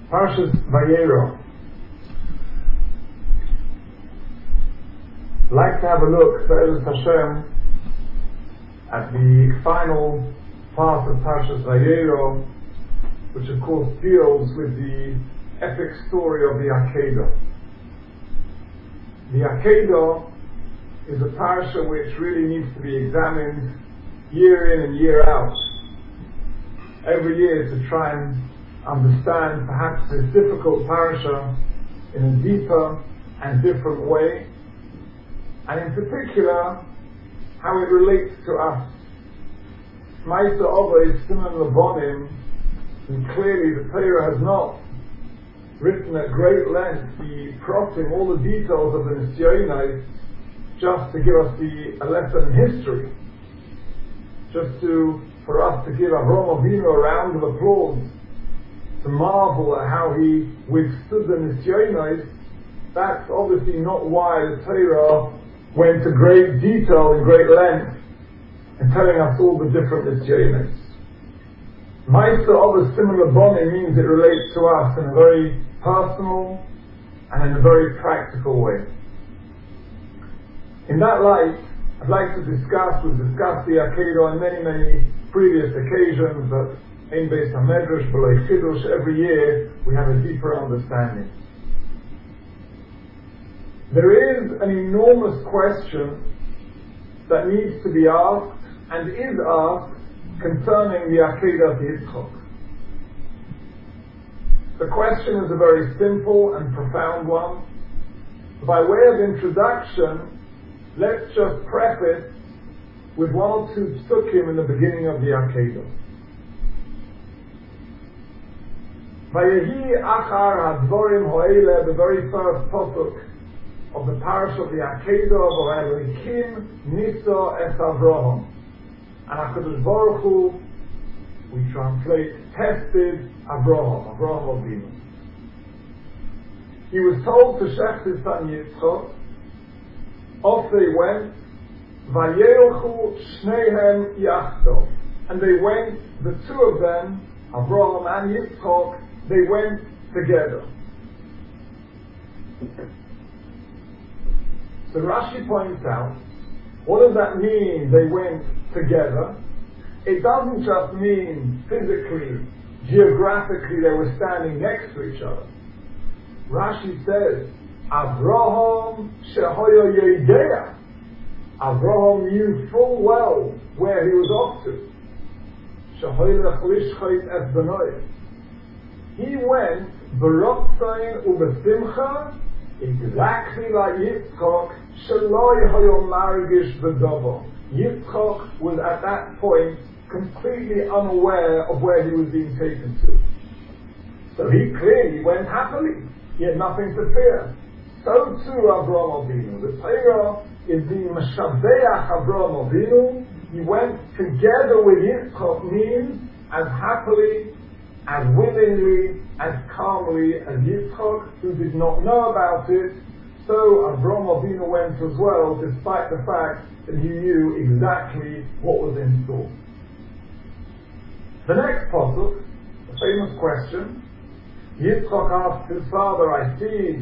Parshas Vayero. I'd like to have a look, Be'ezus Hashem, at the final part of Parshas Vayero, which of course deals with the epic story of the Akedah. The Akedah is a parsha which really needs to be examined year in and year out. Every year to try and understand perhaps this difficult parasha in a deeper and different way, and in particular how it relates to us. Ma'aseh Ova is Siman Lebonim, and clearly the Torah has not written at great length the protim, all the details of the Nisyonos, just to give us a lesson in history, for us to give Avraham Avinu a round of applause, to marvel at how he withstood the Nisyonos. That's obviously not why the Torah went to great detail and great length in telling us all the different Nisyonos. Ma'aseh Ova Siman Lebonim means it relates to us in a very personal and in a very practical way. In that light, I'd like to we've discussed the Akedah on many previous occasions, but in Beis HaMedrash, B'loi Chidush, every year we have a deeper understanding. There is an enormous question that needs to be asked, and is asked, concerning the Akedah of Yitzchok. The question is a very simple and profound one. By way of introduction, let's just preface with one or two psukim in the beginning of the Akedah. Vayehi achar hadvorim ho'ele, the very first pasuk of the parish of the Akedah, V'Elokim niso es Avraham. And HaKadosh Baruch Hu, we translate, tested Avraham Avinu. He was told to shech his son Yitzchok. Off they went, Vayelchu Shnehem Yachto, and they went, the two of them, Avraham and Yitzchok, they went together. So Rashi points out, what does that mean, they went together? It doesn't just mean physically, geographically they were standing next to each other. Rashi says, Avraham shehoyo yedea. Avraham knew full well where he was off to. Shehoylech lishchait es benoy. He went b'rotzain u'besimcha, exactly like Yitzchok, sheloi hoyo margish v'dovo. Yitzchok was at that point completely unaware of where he was being taken to. So he clearly went happily. He had nothing to fear. So too Avraham Avinu. The Torah is being Meshabeach Avraham Avinu. He went together with Yitzchok, means as happily, as willingly, as calmly as Yitzchok, who did not know about it. So Avraham Avinu went as well, despite the fact that he knew exactly what was in store. The next pasuk, the famous question, Yitzchok asked his father, I see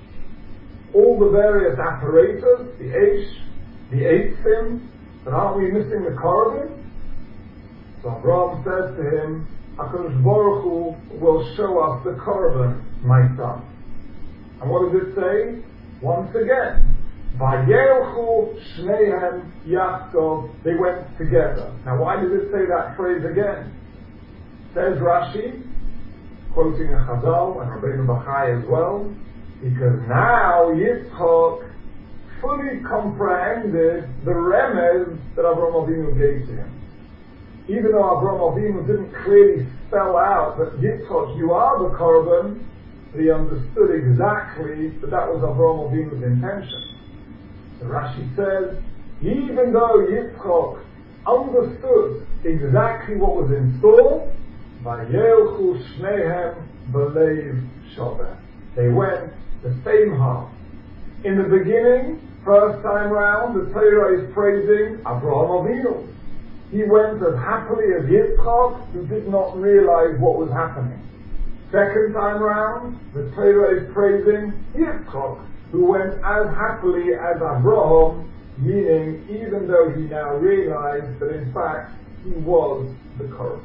all the various apparatus, the Eish, the Eitzim, but aren't we missing the Korban? So Avraham says to him, HaKadosh Baruch Hu will show us the Korban, my son. And what does it say? Once again, Vayelchu Shnehem Yachto, they went together. Now why does it say that phrase again? Says Rashi, quoting a Chazal and Rabbeinu Bachai as well, because now Yitzchok fully comprehended the remez that Avraham Avinu gave to him. Even though Avraham Avinu didn't clearly spell out that Yitzchok, you are the Korban, but he understood exactly that was Avraham Avinu's intention. So Rashi says, even though Yitzchok understood exactly what was in store, Vayelchu Shnehem B'leiv Shaveh. They went the same heart. In the beginning, first time round, the Torah is praising Avraham Avinu. He went as happily as Yitzchak, who did not realize what was happening. Second time round, the Torah is praising Yitzchak, who went as happily as Abraham, meaning even though he now realized that in fact he was the Korban.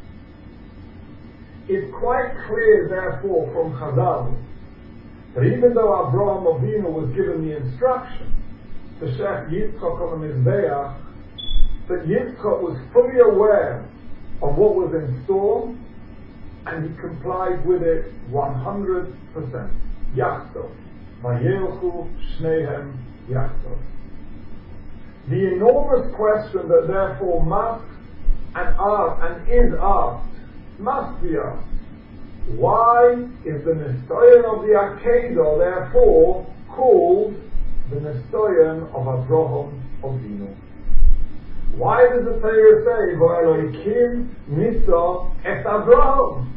It's quite clear therefore from Chazal that even though Abraham Avinu was given the instruction to shech Yitzchak on the Mizbeach, that Yitzchak was fully aware of what was in store and he complied with it 100%. Yachtov. Vayelchu Shnehem Yachtov. The enormous question that therefore must and is asked, must be asked, why is the Nistoyan of the Akedah therefore called the Nistoyan of Abraham Avinu? Why does the Torah say, V'Elokim Nisa et Abraham?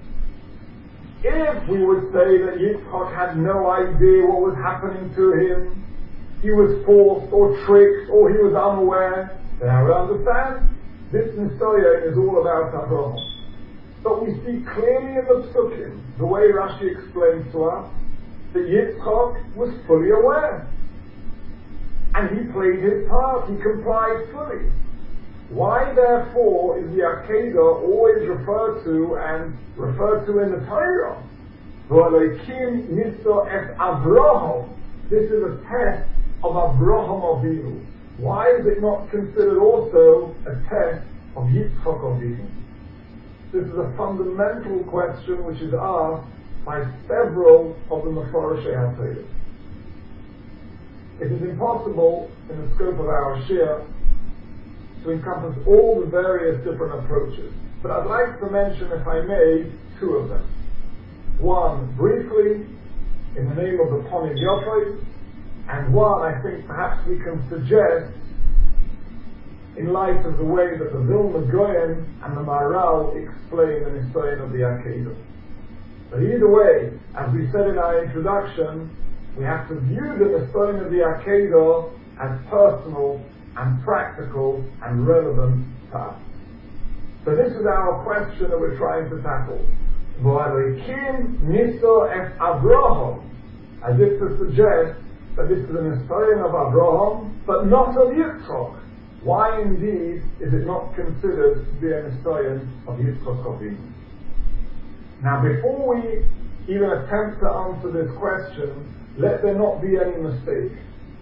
If we would say that Yitzchak had no idea what was happening to him, he was forced or tricked or he was unaware, then I would understand this Nistoyan is all about Abraham. But we see clearly in the Psukim, the way Rashi explains to us, that Yitzchak was fully aware. And he played his part, he complied fully. Why therefore is the Akedah always referred to in the Torah? V'Elokim Nisa et Abraham. This is a test of Abraham Avinu. Why is it not considered also a test of Yitzchak Avinu? This is a fundamental question which is asked by several of the Mefarshei HaTorah. It is impossible in the scope of our Shir to encompass all the various different approaches, but I'd like to mention, if I may, two of them. One, briefly, in the name of the Ponim Yofei, and one, I think perhaps we can suggest in light of the way that the Vilna Gaon and the Maharal explain the Nistoyan of the Akedah. But either way, as we said in our introduction, we have to view the Nistoyan of the Akedah as personal and practical and relevant to us. So this is our question that we're trying to tackle. V'Elokim Nisa et Abraham, as if to suggest that this is a Nistoyan of Abraham, but not of Yitzchak. Why indeed is it not considered to be a Nistoyan of Yitzchak Avinu? Now before we even attempt to answer this question, let there not be any mistake.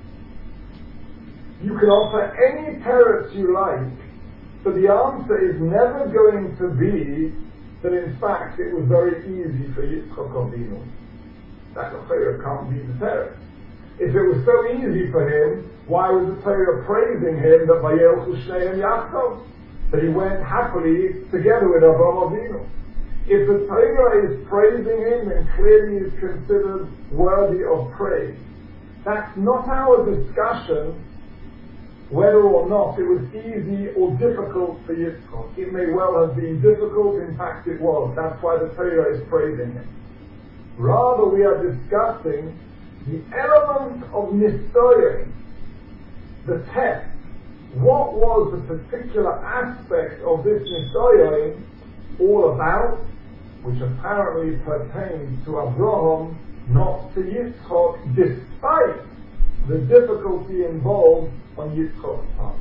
You can offer any teretz you like, but the answer is never going to be that in fact it was very easy for Yitzchak Avinu. That the Torah can't be the teretz. If it was so easy for him, why was the Torah praising him that Vayelchu Shnehem Yachtov? That he went happily together with Avraham Avinu. If the Torah is praising him, then clearly he is considered worthy of praise. That's not our discussion whether or not it was easy or difficult for Yitzchak. It may well have been difficult, in fact it was. That's why the Torah is praising him. Rather, we are discussing the element of Nistoyan, the test. What was the particular aspect of this Nistoyan all about, which apparently pertains to Abraham, not to Yitzchak, despite the difficulty involved on Yitzchak's part.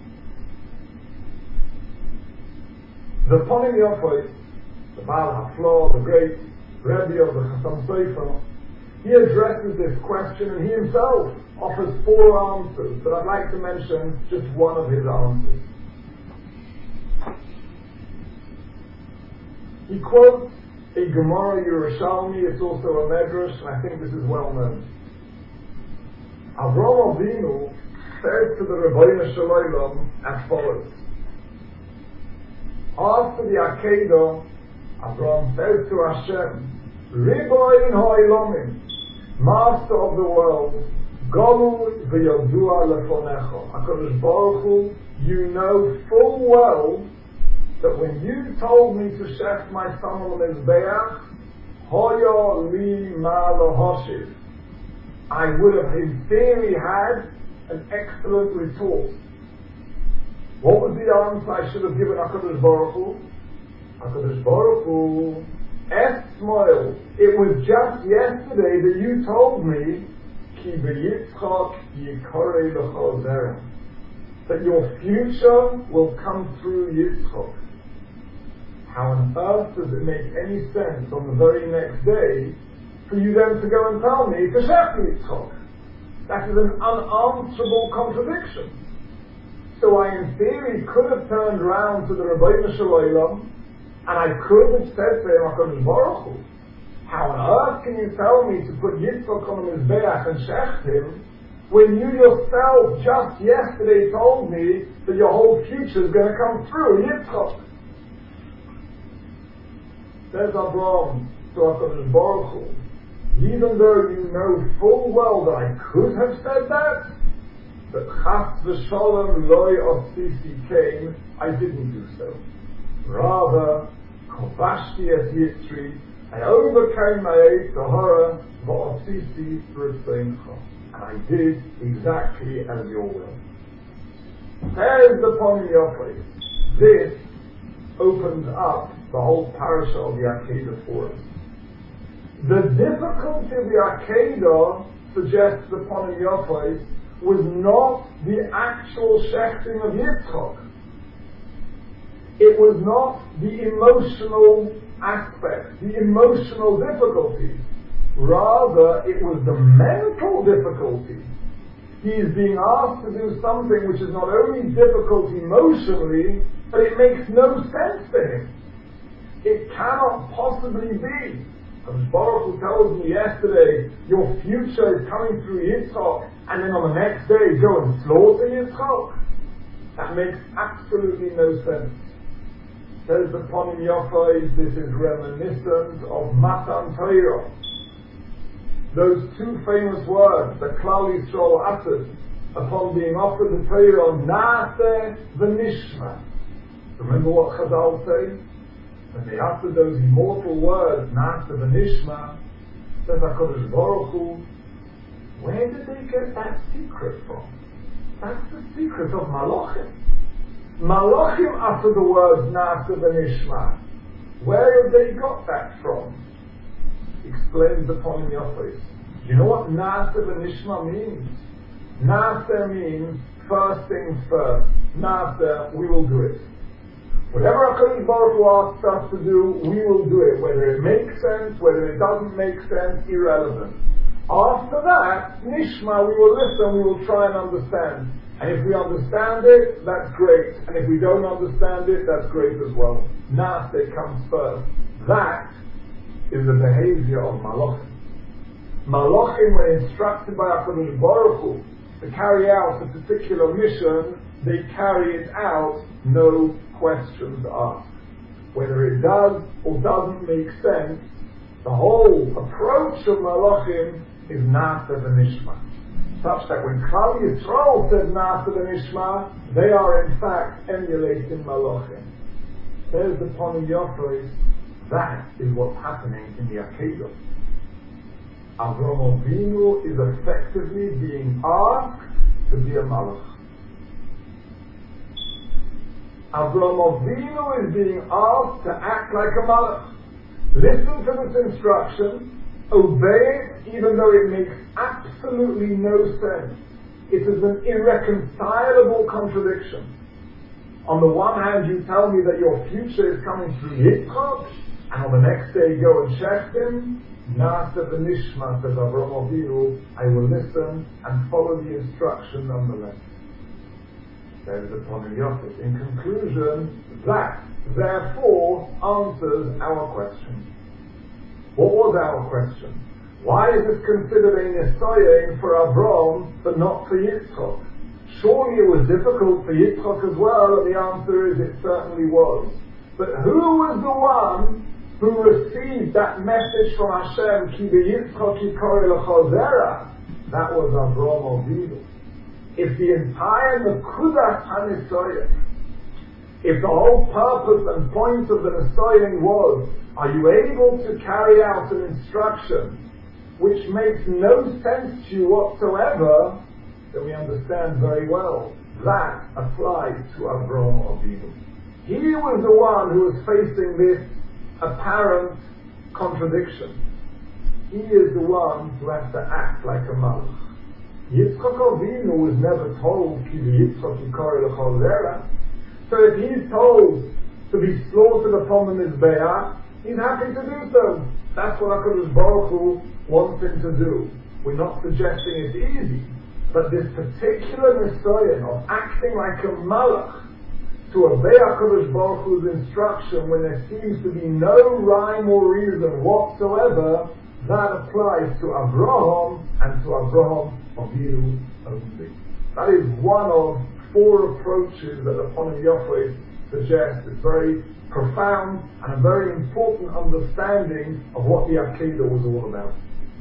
The Ponim Yofei, the Baal HaFlo, the great Rebbe of the Chasam Sofer, he addresses this question and he himself offers 4 answers, but I'd like to mention just one of his answers. He quotes a Gemara Yerushalmi, it's also a Medrash, and I think this is well known. Avraham Avinu says to the Rebbeinu Shalom as follows. After the Akedah, Avraham says to Hashem, Riboin ha'ilomim, Master of the world, Golul v'yodua lefonecha. HaKadosh Baruch Hu, you know full well that when you told me to shech my son on the Mizbeach, Hoya li ma lohoshiv, I would have in theory had an excellent retort. What was the answer I should have given HaKadosh Baruch Hu? HaKadosh Baruch Hu Esmoil, it was just yesterday that you told me Ki beYitzchak yikorei l'cho zera, that your future will come through Yitzchak. How on earth does it make any sense on the very next day for you then to go and tell me to shech Yitzchak? That is an unanswerable contradiction. So I in theory could have turned around to the Rebbeinu Shalom and I could have said to him, HaKadosh Baruch Hu, how on earth can you tell me to put Yitzchak on the Mizbeach and shech him when you yourself just yesterday told me that your whole future is going to come through Yitzchak? Says Abraham to HaKadosh Baruch Hu, even though you know full well that I could have said that, but Chas v'Shalom loy osisi came, I didn't do so. Rather, Kovashti es Yitzri, I overcame my eight Tahara v'osisi v'Ritzeincha, and I did exactly as your will. Says the Poni Yochai, this opens up the whole parasha of the Akedah for us. The difficulty of the Akedah, suggests the Poni Yochai, was not the actual shechting of Yitzchak. It was not the emotional aspect, the emotional difficulty. Rather, it was the mental difficulty. He is being asked to do something which is not only difficult emotionally, but it makes no sense to him. It cannot possibly be. As Baruch Hu tells me yesterday, your future is coming through Yitzchak, and then on the next day go and slaughter Yitzchak. That makes absolutely no sense. Says the Ponim Yochai, this is reminiscent of Matan Torah. Those two famous words that Klal Yisrael uttered upon being offered the Torah, Naaseh v'Nishma. Remember what Chazal say? When they uttered those immortal words, Naaseh v'Nishma, says HaKadosh Baruch Hu, where did they get that secret from? That's the secret of Malachim. Malachim uttered the words Naaseh v'Nishma. Where have they got that from? Explains the Ponim Yochai. You know what Naaseh v'Nishma means? Naaseh means first things first. Naaseh, we will do it. Whatever HaKadosh Baruch Hu asks us to do, we will do it. Whether it makes sense, whether it doesn't make sense, irrelevant. After that, Nishma, we will listen, we will try and understand. And if we understand it, that's great. And if we don't understand it, that's great as well. Naaseh comes first. That is the behavior of Malachim. Malachim were instructed by HaKadosh Baruch Hu to carry out a particular mission. They carry it out, no questions asked. Whether it does or doesn't make sense, the whole approach of Malachim is Naaseh v'Nishma. Such that when Klal Yisrael says Naaseh v'Nishma, they are in fact emulating Malachim. There's the Ponim Yochai. That is what's happening in the Akedah. Avraham Avinu is effectively being asked to be a Malach. Avraham Avinu is being asked to act like a Malach. Listen to this instruction, obey it even though it makes absolutely no sense. It is an irreconcilable contradiction. On the one hand, you tell me that your future is coming through Yitzchak, and on the next day go and check him. Naaseh v'Nishma, says Avraham Avinu, I will listen and follow the instruction nonetheless. There's the Ponim Yochai. In conclusion, that therefore answers our question. What was our question? Why is this considered a Nisayon for Avraham but not for Yitzchak? Surely it was difficult for Yitzchak as well, and the answer is it certainly was. But who was the one who received that message from Hashem, Ki beYitzchak yikorei l'cho zera? That was Avraham Avinu. If the entire Nekudas HaNisayon, if the whole purpose and point of the Nisayon was, are you able to carry out an instruction which makes no sense to you whatsoever, then we understand very well that applies to Avraham Avinu. He was the one who was facing this apparent contradiction. He is the one who has to act like a malach. Yitzchak Avinu was never told, Ki Yitzchak Yikari L'chol Zera. So if he's told to be slaughtered upon the Mizbeach, he's happy to do so. That's what HaKadosh Baruch Hu wants him to do. We're not suggesting it's easy, but this particular nisayon of acting like a malach to obey HaKadosh Baruch Hu's instruction when there seems to be no rhyme or reason whatsoever, that applies to Abraham and to Abraham Avinu only. That is one of 4 approaches that the Ponim Yafet suggests. It's very profound and a very important understanding of what the Akedah was all about.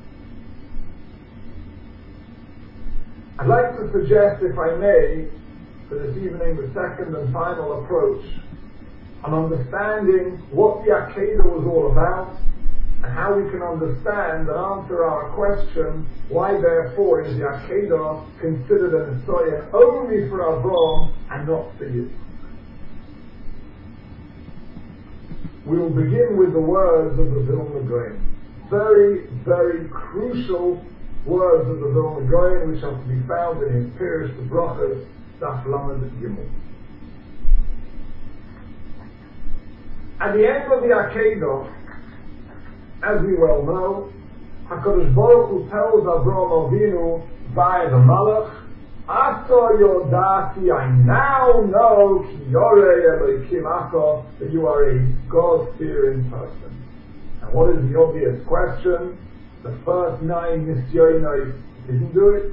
I'd like to suggest, if I may, for this evening, the second and final approach on understanding what the Akedah was all about and how we can understand and answer our question, why therefore is the Akedah considered a nisayon only for Avraham and not for Yitzchak? We will begin with the words of the Vilna Gaon. Very, very crucial words of the Vilna Gaon, which are to be found in his Pirush the Brachos, Daf Lamed Gimel. At the end of the Akedah, as we well know, HaKadosh Baruch Hu tells Avraham Avinu by the Malach, Asa Yodati, I now know Ki Yorei Elokim Asa, that you are a God-fearing person. And what is the obvious question? The first 9 nisyonos didn't do it.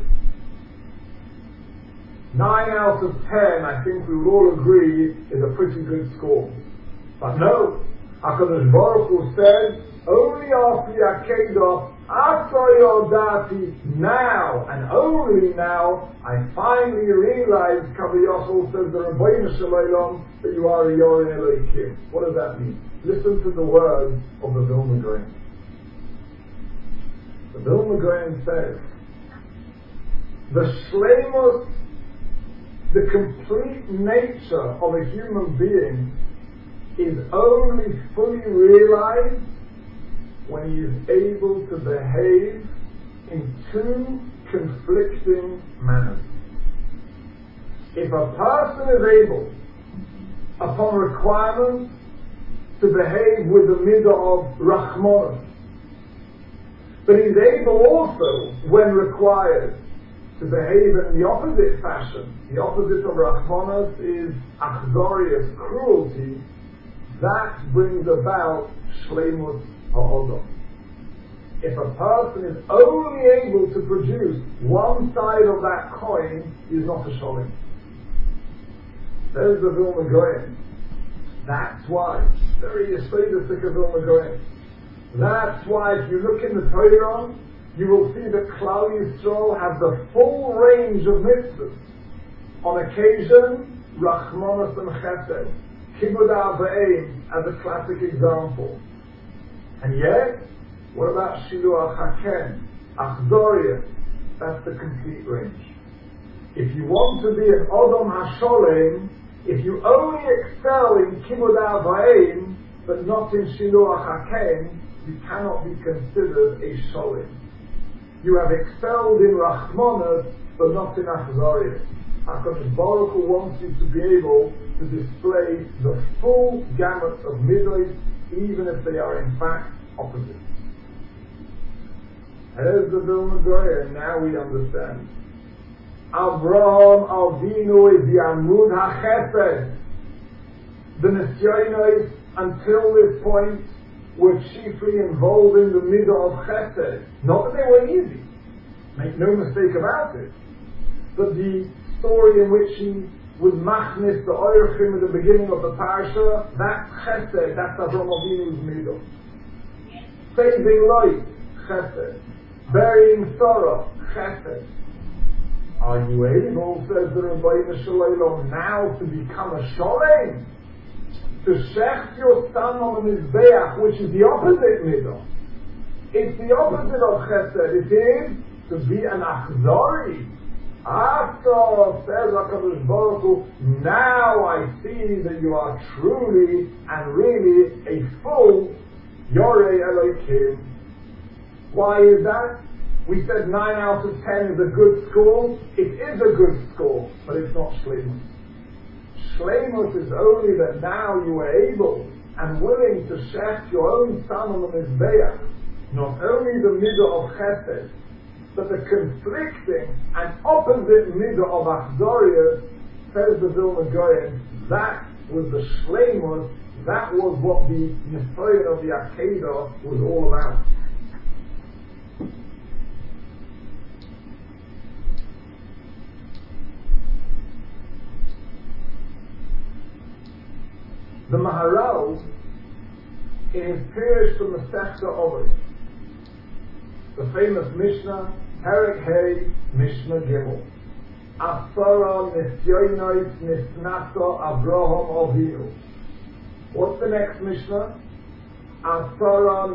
9 out of 10, I think we would all agree, is a pretty good score. But no, HaKadosh Baruch Hu says, only after the Akedah, Asa Yodati, now, and only now, I finally realized, Kaviyachol says the Rabbeinu Shalom, that you are a Yorei Elokim. What does that mean? Listen to the words of the Vilna Gaon. The Vilna Gaon says, the shleimus, the complete nature of a human being is only fully realized when he is able to behave in 2 conflicting manners. If a person is able, upon requirement, to behave with the midah of rachmanos, but he's able also, when required, to behave in the opposite fashion. The opposite of rachmanos is achzorious, cruelty. That brings about shleimus ha'odom. If a person is only able to produce one side of that coin, he is not a sholem. There's the Vilna Gaon. That's why. Very yesodistic of Vilna Gaon. That's why if you look in the Torah, you will see that Klal Yisrael have the full range of mitzvahs. On occasion, Rachmanos and Chesed, Kibud Avayim as a classic example. And yet, what about Shiluach Haken, Achzoriah? That's the complete range. If you want to be an Odom HaSholem, if you only excel in Kibud Avayim, but not in Shiluach Haken, you cannot be considered a Sholem. You have excelled in Rachmanos, but not in Achzoriah. HaKadosh Baruch Hu wants you to be able to display the full gamut of midos, even if they are in fact opposites. As the Vilna Gaon, now we understand. Avraham Avinu is the Amud HaChesed. The Nisyonos, until this point, were chiefly involved in the midah of Chesed. Not that they were easy, make no mistake about it, but the story in which he would machnis the Orchim at the beginning of the parasha, that's Chesed, that's Avraham Avinu's midah. Saving life, Chesed. Burying sorrow, Chesed. Are you able, says the Rabbeinu Shalom, now to become a Sholem? To shech your son on the Mizbeach, which is the opposite midah. It's the opposite of Chesed. It is to be an Achzori. After, says HaKadosh Baruch Hu, now I see that you are truly and really a full Yorei Elokim. Why is that? We said 9 out of 10 is a good score. It is a good score, but it's not Shleimus. Shleimus is only that now you are able and willing to shech your own son on the Mizbeach. Not only the midah of Chesed, but the conflicting and opposite midah of Achzorius, says the Vilna Gaon, that was the Shleimus, that was what the Nisoyan of the Akedah was all about. The Maharal, in his Pirush from the Masechta Avos, the famous Mishnah, Perek Hey, Mishnah Gimel, Asara Nisyonos Nisnaso Avraham Avinu. What's the next Mishnah? Asara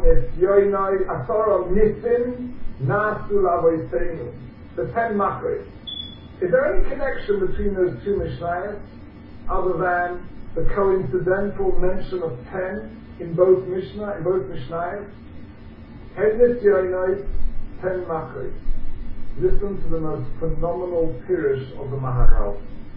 Nisim Nasu Lavoseinu. The 10 Makros. Is there any connection between those two Mishnayos other than the coincidental mention of 10 in both Mishnayos? 10 Nisyonos, 10 Makros. Listen to the most phenomenal Pirush of the Maharal.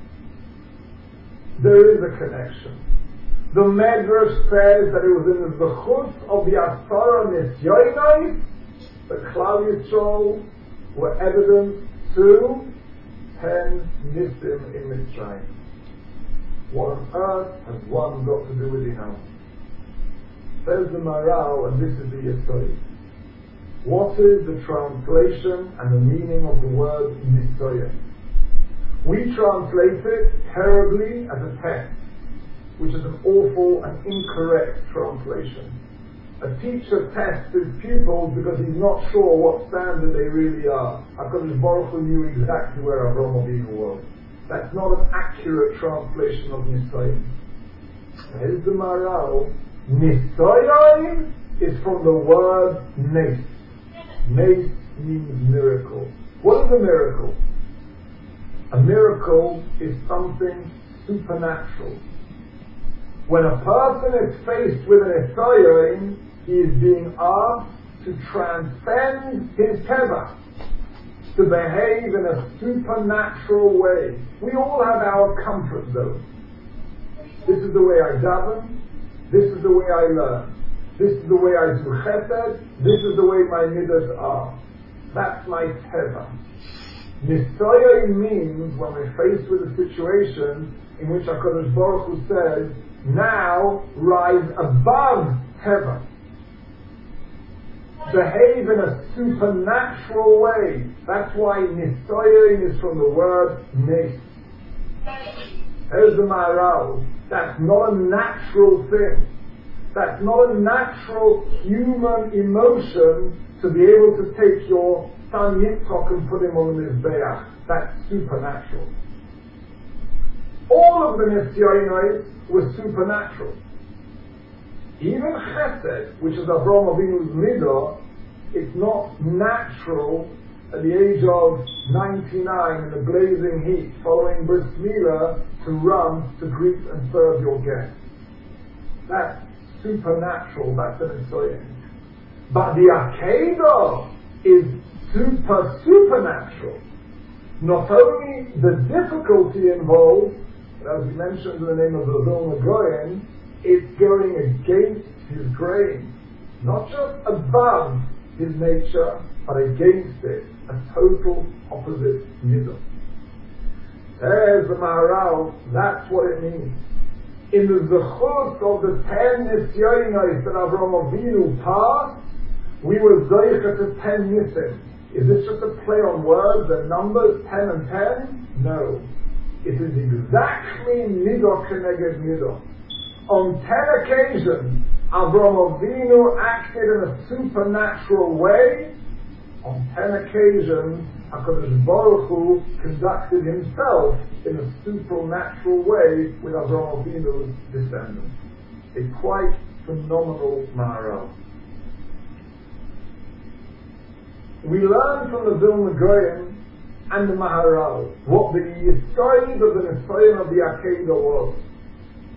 There is a connection. The Medrash says that it was in the Zechus of the Asara Nisyonos that Klal Yisrael were evident to 10 Nisim in Mitzrayim. What on earth has one got to do with Inam? Says the Maharal, and this is the Yesod. What is the translation and the meaning of the word Nisoyan? We translate it terribly as a test, which is an awful and incorrect translation. A teacher tests his pupils because he's not sure what standard they really are. HaKadosh Baruch Hu knew exactly where Avraham Avinu was. That's not an accurate translation of Nisoyan. Here's the Maharal. Nisoyan is from the word Nes. Nes means miracle. What is a miracle? A miracle is something supernatural. When a person is faced with an esayon, he is being asked to transcend his teva, to behave in a supernatural way. We all have our comfort zone. This is the way I daven. This is the way I learn. This is the way I do chesed. This is the way my midas are. That's my teva. Nisoyon means when we're faced with a situation in which HaKadosh Baruch Hu says, now rise above teva. Behave in a supernatural way. That's why Nisoyon is from the word Nes. There's the Maharal. That's not a natural thing. That's not a natural human emotion to be able to take your son Yitzchak and put him on the Mizbeach. That's supernatural. All of the Nisyonos were supernatural. Even Chesed, which is Avraham Avinu's midah, it's not natural at the age of 99 in the blazing heat following Bris Milah to run to greet and serve your guests. That's supernatural, that's an Nisoyan. But the Akedah is supernatural. Not only the difficulty involved, as we mentioned in the name of the Vilna Gaon, it's going against his grain. Not just above his nature, but against it. A total opposite midah. There's the Maharal, that's what it means. In the zechut of the 10 nisyonos that Avraham Avinu passed, we were zeicha to 10 nisim. Is this just a play on words and numbers, 10 and 10? No. It is exactly midah keneged midah. On 10 occasions, Avraham Avinu acted in a supernatural way. On 10 occasions, HaKadosh Baruch Hu conducted himself in a supernatural way with Avraham Avinu's descendants. A quite phenomenal Maharal. We learn from the Vilna Gaon and the Maharal what the Yesod of the Nisoyon of the Akedah was.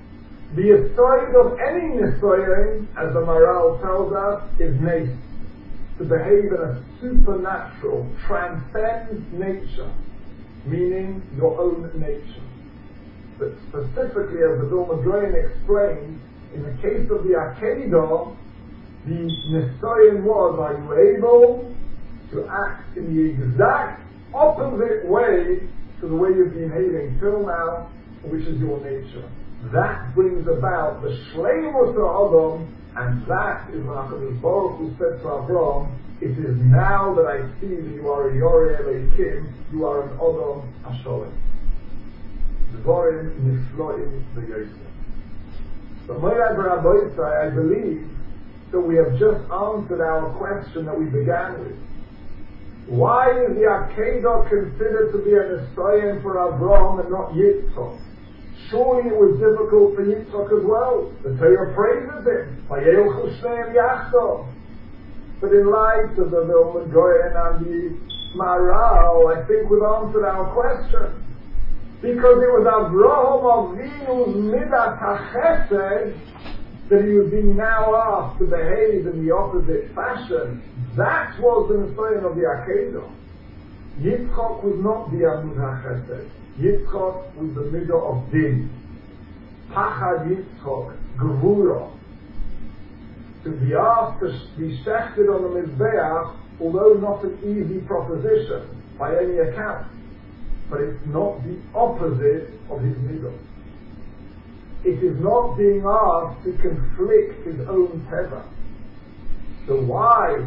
The aside of any nisoyin, as the Maral tells us, is nes, to behave in a supernatural, transcends nature, meaning your own nature. But specifically, as the Vilna Gaon explains, in the case of the Akedah, the nisoyin was, are you able to act in the exact opposite way to the way you've been behaving till now, which is your nature. That brings about the shleimus Adam, and that is what HaKadosh Baruch Hu said to Avraham, it is now that I see that you are a Yoreh Elohim, you are an Adam Hasholem. Dvorim nifloim v'yosef. But Moirad Baraboisai, I believe that we have just answered our question that we began with. Why is the Akedah considered to be a Nisayon for Avraham and not Yitzchak? Surely it was difficult for Yitzchak as well. The Torah praises him. Vayelchu shneim yachdav. But in light of the Vilna Gaon and the Maral, I think we've answered our question. Because it was Avraham Avinu's midat hachesed that he was being now asked to behave in the opposite fashion. That was the Nisayon of the Akedah. Yitzchak was not the Amud HaChesed. Yitzchak was the midah of din. Pachad Yitzchak, Gevura. To be asked to be shechted on the Mizbeach, although not an easy proposition by any account, but it's not the opposite of his midah. It is not being asked to conflict his own teva. So why,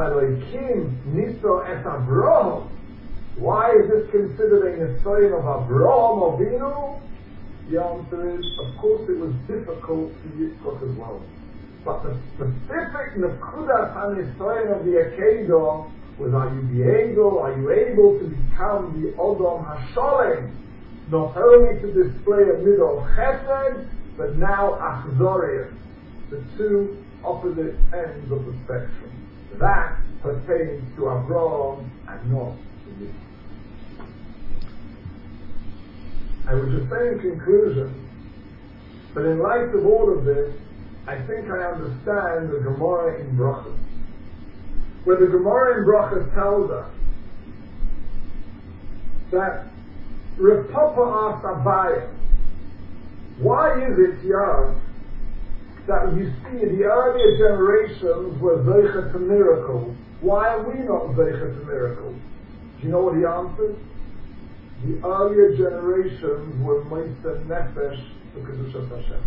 why is this considered a Nisayon of Avraham Avinu? The answer is, of course it was difficult for Yitzchak as well. But the specific Nekudas HaNisayon of the Akedah was, are you able to become the Adam HaSholem? Not only to display a middle of chesed, but now achzorius, the two opposite ends of the spectrum. That pertains to Avraham and not to Yitzchak. I would just say in conclusion, but in light of all of this, I think I understand the Gemara in Brachos, where the Gemara in Brachos tells us that Rav Papa asked Abaye, why is it, Yav, that you see the earlier generations were zeicha to miracles? Why are we not zeicha to miracles? Do you know what he answered? The earlier generations were Meister Nefesh to Kedushas Hashem.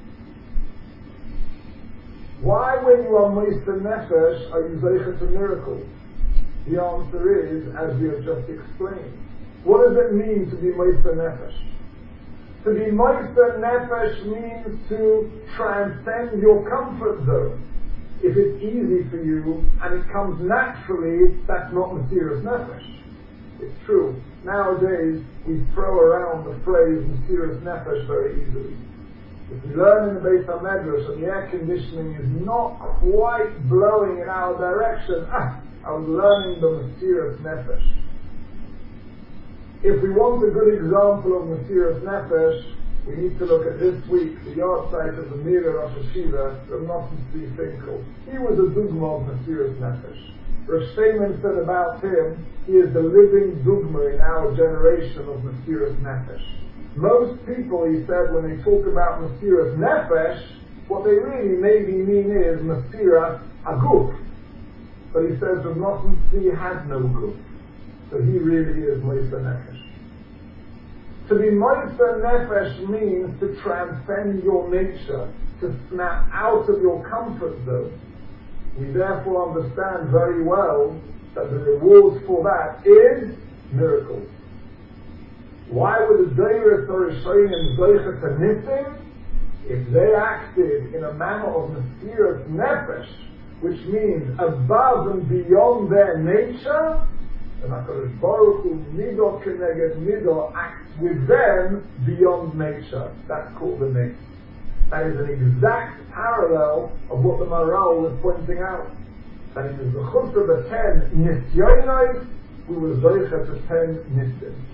Why, when you are Meister Nefesh, are you zeicha to miracles? The answer is, as we have just explained. What does it mean to be Meister Nefesh? To be Meister Nefesh means to transcend your comfort zone. If it's easy for you and it comes naturally, that's not Mesiras Nefesh. It's true. Nowadays, we throw around the phrase Mesiras Nefesh very easily. If we learn in the Beis HaMedrash and the air conditioning is not quite blowing in our direction, I was learning the Mesiras Nefesh. If we want a good example of Mesiras Nefesh, we need to look at this week, the yard site of the Mira Rosh Hashiva, Rav Nosson Tzvi Finkel. He was a dugma of Mesiras Nefesh. Rav Shleiman said about him, he is the living dugma in our generation of Mesiras Nefesh. Most people, he said, when they talk about Mesiras Nefesh, what they really maybe mean is Mesiras Aguf. But he says Rav Nosson Tzvi had no guf. So he really is Meister Nefesh. To be Meister Nefesh means to transcend your nature, to snap out of your comfort zone. We therefore understand very well that the reward for that is miracles. Why would the Deiris or Rishonim Zoichet to Nisim? If they acted in a manner of Mesiras Nefesh, which means above and beyond their nature, and HaKadosh Baruch Hu midah keneged midah acts with them beyond nature. That's called the Nis. That is an exact parallel of what the Maral was pointing out. That it is the chus of the 10 nisyonos, we were zoicha to 10 nisim.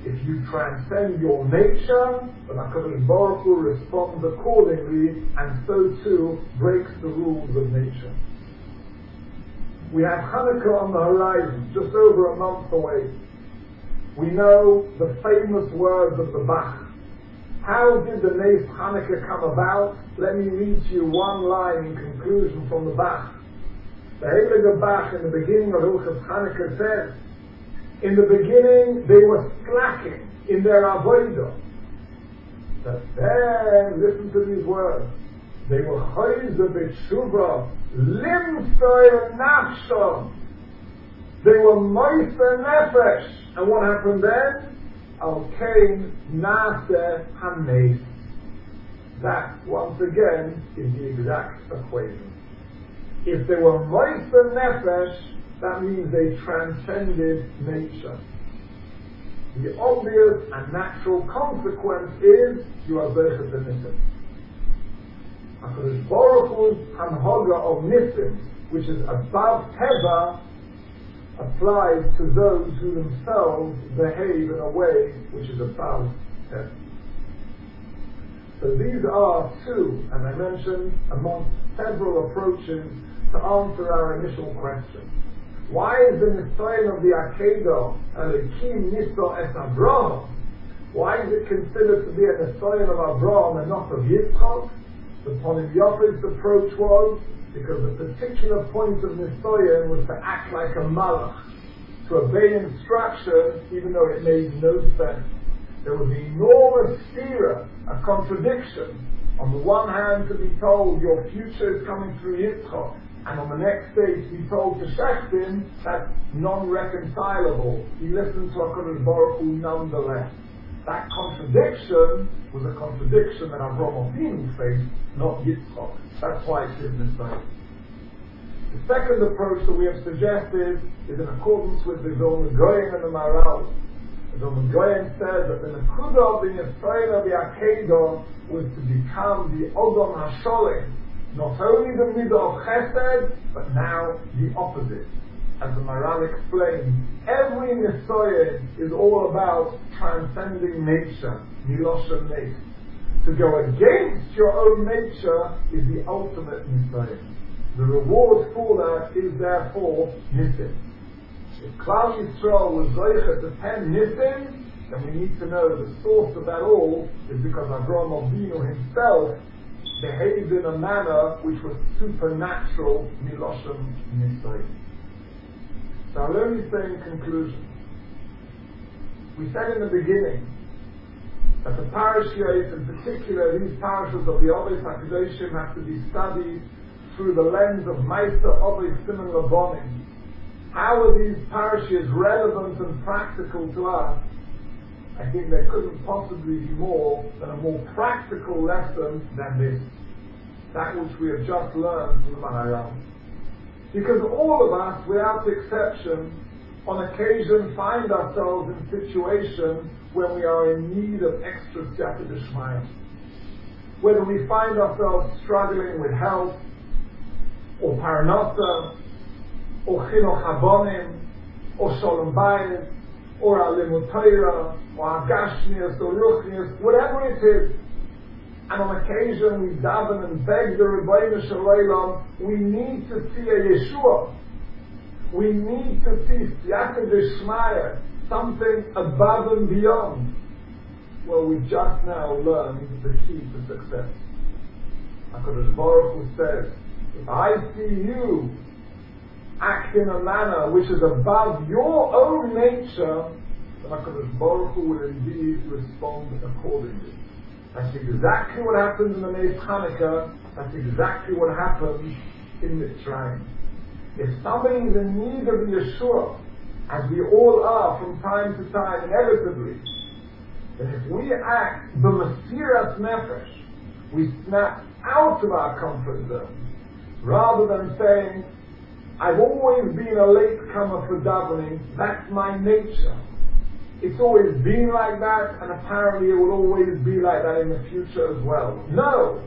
If you transcend your nature, then HaKadosh Baruch Hu responds accordingly, and so too breaks the rules of nature. We have Hanukkah on the horizon, just over a month away. We know the famous words of the Bach. How did the Nes Hanukkah come about? Let me read to you one line in conclusion from the Bach. The Heilige Bach in the beginning of Hilchos Hanukkah says, in the beginning they were slacking in their avodah. But then, listen to these words, they were chayze b'tshuva, limsoy nafsho. They were moiser nefesh. And what happened then? Al kain nase hanes. That, once again, is the exact equation. If they were moiser nefesh, that means they transcended nature. The obvious and natural consequence is you are zeichet b'nisim. HaKadosh Baruch Hu's hanhaga of nisim, which is above teva, applies to those who themselves behave in a way which is above teva. So these are two, as I mentioned, amongst several approaches to answer our initial question. Why is the Nisayon of the Akedah Elikim Niso es Avraham? Why is it considered to be a Nisayon of Avraham and not of Yitzchak? The Ponim Yafet's approach was because the particular point of Nisayon was to act like a malach, to obey instruction even though it made no sense. There was an enormous stira, a contradiction. On the one hand, to be told your future is coming through Yitzchak, and on the next day to be told to Shechtim, that's non-reconcilable. He listened to HaKadosh Baruch Hu nonetheless. That contradiction was a contradiction that Avraham Avinu faced, not Yitzchak. That's why it's in this way. The second approach that we have suggested is in accordance with the Vilna Goyen and the Maral. The Vilna Goyen says that the Nekuda of the Yisrael of the Akedah was to become the Odom HaSholem, not only the midah of chesed, but now the opposite. As the Maral explained, every Nisayon is all about transcending nature, Milosha Nes. To go against your own nature is the ultimate Nisayon. The reward for that is therefore Nisim. If Klal Yisrael was zoichet to 10 Nisim, then we need to know the source of that all is because Avraham Avinu himself behaved in a manner which was supernatural, Miloshem Nisayon. So I'll only say in conclusion, we said in the beginning that the parashiyos, in particular these parashas of the Ovis HaKadoshim, have to be studied through the lens of Meister Ovis Siman Labonim. How are these parashiyos relevant and practical to us? I think there couldn't possibly be more than a more practical lesson than this. That which we have just learned from the Maharal. Because all of us, without exception, on occasion find ourselves in situations where we are in need of extra siyata d'shmaya. Whether we find ourselves struggling with health, or parnasa, or chinuch habonim, or shalom bayis, or our limud Torah, or our gashmias, or ruchnias, whatever it is. And on occasion we daven and beg the Rebbeinu Shalom, we need to see a Yeshua. We need to see siyata d'shmaya, something above and beyond. Well, we've just now learned the key to success. HaKadosh Baruch Hu says, if I see you act in a manner which is above your own nature, then HaKadosh Baruch Hu will indeed respond accordingly. That's exactly what happens in the Nes Hanukkah. That's exactly what happens in Mitzrayim. If somebody is in need of Yeshua, as we all are from time to time, inevitably, then if we act b'mesiras nefesh, we snap out of our comfort zone, rather than saying, I've always been a latecomer for davening, that's my nature. It's always been like that, and apparently it will always be like that in the future as well. No!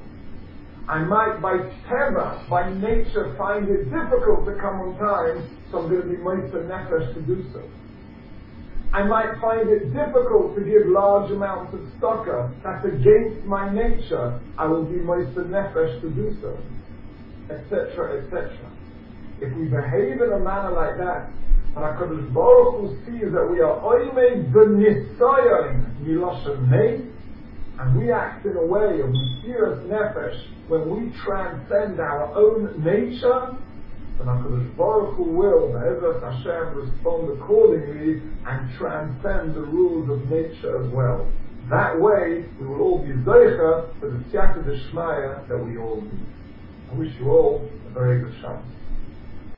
I might by teva, by nature, find it difficult to come on time, so I'm going to be moister nefesh to do so. I might find it difficult to give large amounts of tzedakah. That's against my nature. I will be moister nefesh to do so, etc., etc. If we behave in a manner like that, and HaKadosh Baruch Hu sees that we are oimed b'nisayon miloshen meis, and we act in a way of mesiras nefesh when we transcend our own nature, then HaKadosh Baruch Hu will, Be'ezras Hashem, respond accordingly and transcend the rules of nature as well. That way, we will all be zoicha for the siyata d'shmaya that we all need. I wish you all a very good Shabbos.